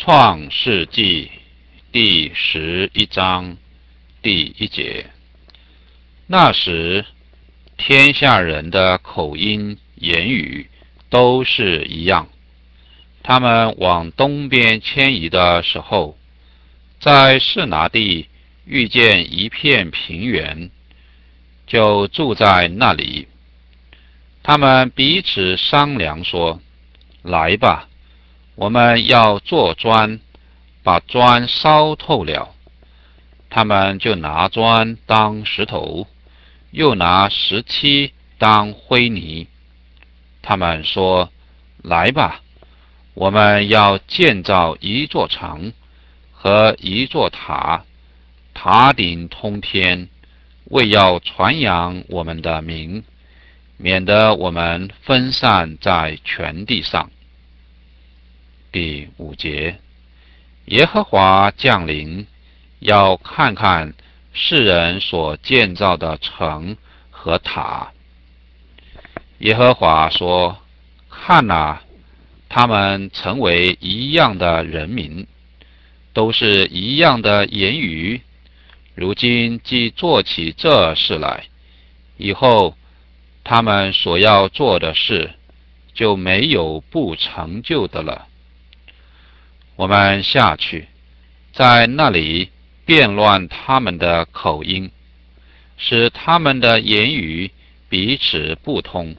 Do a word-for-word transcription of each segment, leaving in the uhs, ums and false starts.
创世纪第十一章第一节。那时，天下人的口音言语都是一样。他们往东边迁移的时候，在示拿地遇见一片平原，就住在那里。他们彼此商量说：来吧，我们要做砖，把砖烧透了。他们就拿砖当石头，又拿石漆当灰泥。他们说：来吧，我们要建造一座城和一座塔，塔顶通天，为要传扬我们的名，免得我们分散在全地上。第五节，耶和华降临，要看看世人所建造的城和塔。耶和华说：看啊，他们成为一样的人民，都是一样的言语。如今既做起这事来，以后他们所要做的事，就没有不成就的了。我们下去，在那里变乱他们的口音，使他们的言语彼此不通。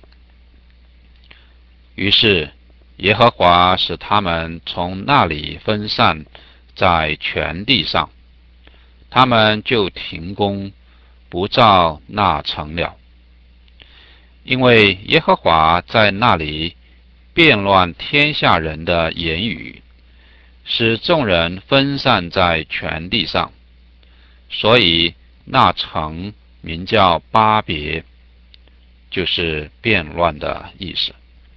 于是耶和华使他们从那里分散在全地上，他们就停工，不造那城了。因为耶和华在那里变乱天下人的言语，使众人分散在全地上，所以那城名叫巴别，就是变乱的意思。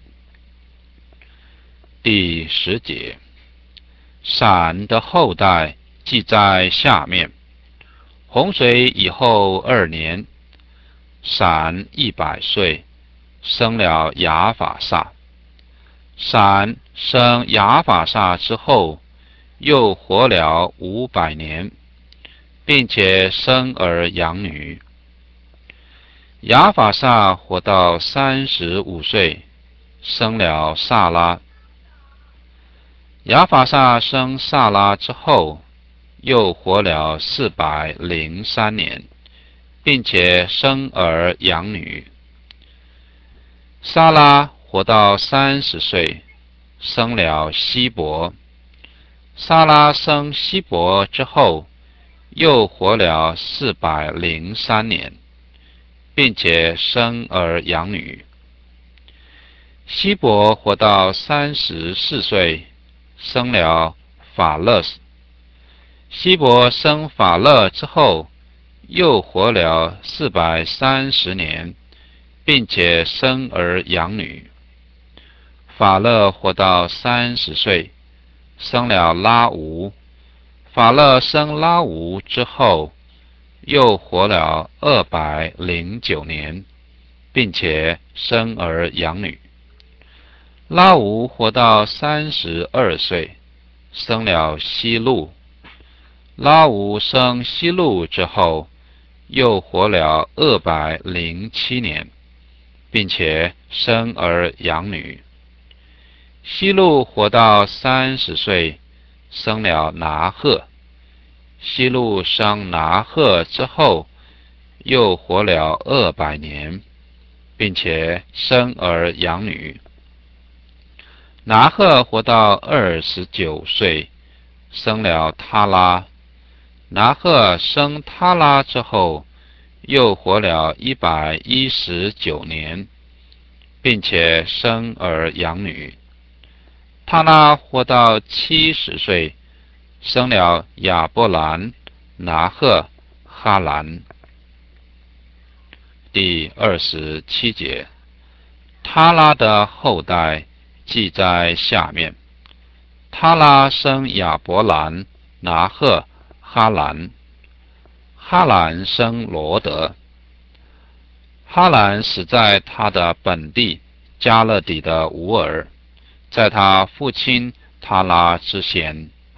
第十节，闪的后代记在下面。洪水以后二年，闪一百岁，生了亚法萨。闪生亚法萨之后，又活了五百年，并且生儿养女。亚法萨活到三十五岁，生了萨拉。亚法萨生萨拉之后，又活了四百零三年，并且生儿养女。萨拉活到三十岁，生了希伯。萨拉生希伯之后，又活了四百零三年，并且生儿养女。希伯活到三十四岁，生了法勒斯。希伯生法勒之后，又活了四百三十年，并且生儿养女。法勒活到三十岁，生了拉吾。法勒生拉吾之后，又活了二百零九年，并且生儿养女。拉吾活到三十二岁，生了希路。拉吾生希路之后，又活了二百零七年，并且生儿养女。希路活到三十岁，生了拿鹤。希路生拿鹤之后，又活了二百年，并且生儿养女。拿鹤活到二十九岁，生了他拉。拿鹤生他拉之后，又活了一百一十九年，并且生儿养女。他拉活到七十岁，生了亚伯兰、拿鹤、哈兰。第二十七节，他拉的后代记在下面。他拉生亚伯兰、拿鹤、哈兰。哈兰生罗德。哈兰死在他的本地加勒底的吾尔，在他父亲他拉之前。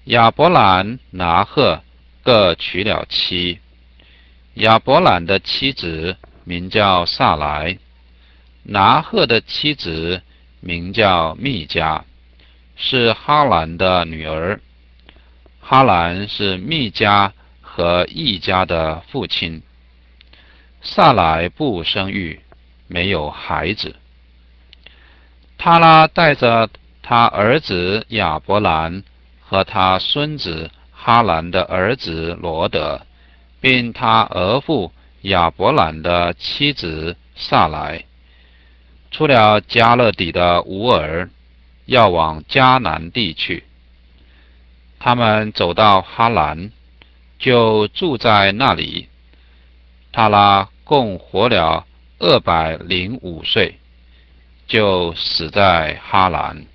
亚伯兰、拿鹤各娶了妻。亚伯兰的妻子名叫萨来，拿鹤的妻子名叫密迦，是哈兰的女儿。哈兰是密迦和易家的父亲。萨来不生育，没有孩子。他拉带着他儿子亚伯兰和他孙子哈兰的儿子罗德，并他儿父亚伯兰的妻子萨来，出了加勒底的乌尔，要往迦南地去。他们走到哈兰，就住在那里。他拉共活了二百零五岁，就死在哈兰。